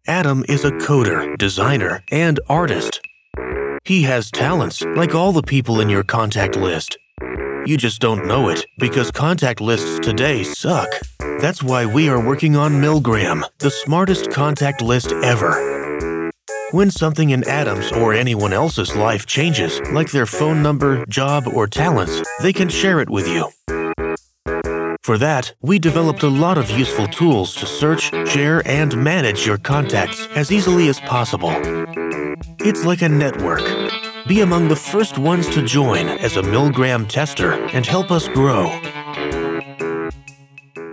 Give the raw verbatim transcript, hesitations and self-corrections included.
Adam is a coder, designer, and artist. He has talents like all the people in your contact list. You just don't know it because contact lists today suck. That's why we are working on Milgram, the smartest contact list ever. When something in Adam's or anyone else's life changes, like their phone number, job, or talents, they can share it with you. For that, we developed a lot of useful tools to search, share, and manage your contacts as easily as possible. It's like a network. Be among the first ones to join as a Milgram tester and help us grow.